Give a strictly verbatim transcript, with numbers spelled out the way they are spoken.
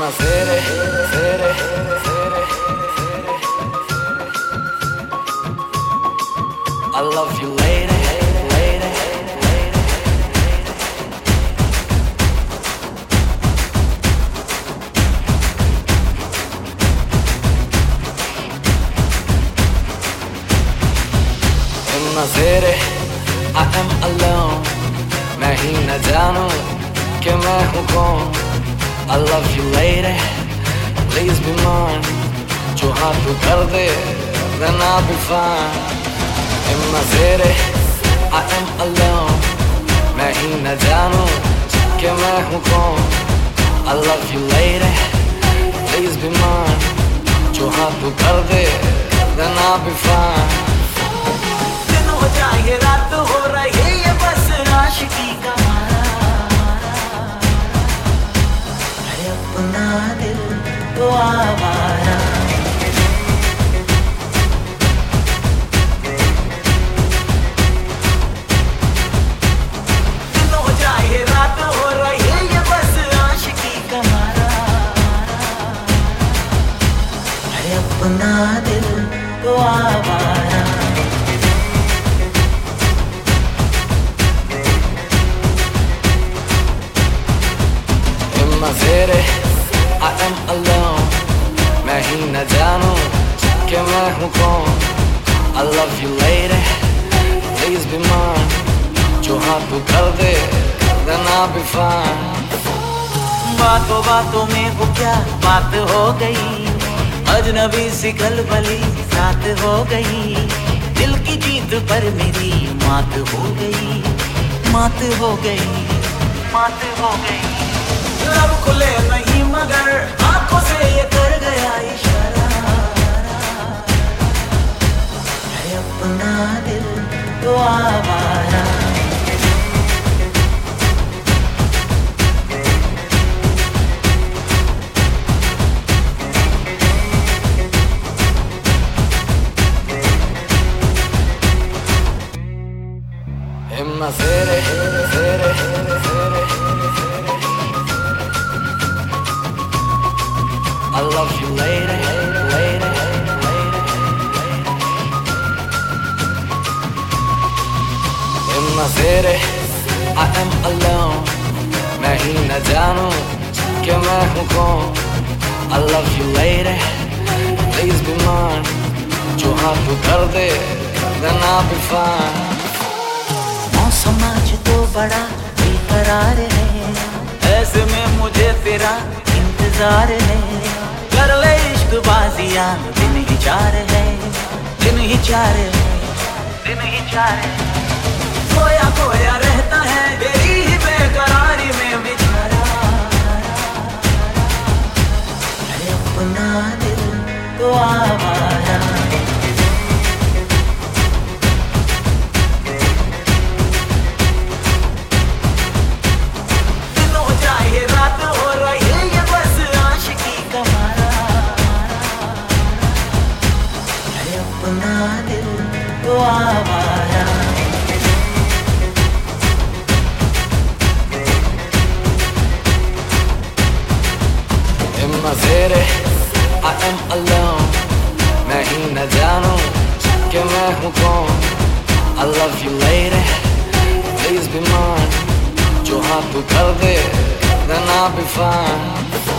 Imma sere, sere, sere, sere. I love you lady, lady, lady. Imma sere, I am alone. मैं ही न जानूं कि मैं हूँ कौन. I love you lady, please be mine. जो हाँ तू कर दे, then I'll be fine. Imma sere, I am alone. मैं ही न जानूं कि मैं हूँ कौन. I love you lady, please be mine. जो हाँ तू कर दे, then I'll be fine. दिन हो जाए रात हो रही है बस आशिकी का मारा. है अपना दिल तो आवारा. दिन हो जाए रात हो रही है बस आशिकी का मारा. है अपना दिल तो आवारा. Imma sere, I am alone. मैं ही न जानूं कि मैं हूँ कौन. I love you lady, please be mine. जो हाँ तू कर दे, then I'll be fine. बातों बातों में वो क्या बात हो गई. अजनबी सी खलबली रात हो गई. दिल की जीत पर मेरी मात हो गई. मात हो गई, मात हो गई. लब खुले नहीं मगर आंखों से ये कर गया इशारा. है अपना दिल तो आवारा. Imma sere, sere, sere, sere. I love you lady, lady, lady. Imma sere, I am alone. मैं ही न जानूं कि मैं हूँ कौन. I love you lady, please be mine. जो हाँ तू कर दे, then I'll be fine. मौसम आज तो बड़ा बेकरार है. ऐसे में मुझे तेरा इंतजार है. कर ले इश्क बाजियां दिन ही चार है. दिन ही चार है, दिन ही चार है. खोया खोया रहता है तेरी ही बेकरारी में बेचारा. है अपना दिल तो आवारा. रात हो रही है बस आशिकी का मारा. है अपना दिल तो आवारा. Imma sere, I am alone. मैं ही न जानूं कि मैं हूँ कौन. I love you lady, please be mine. जो हाँ तू कर दे, then I'll be fine.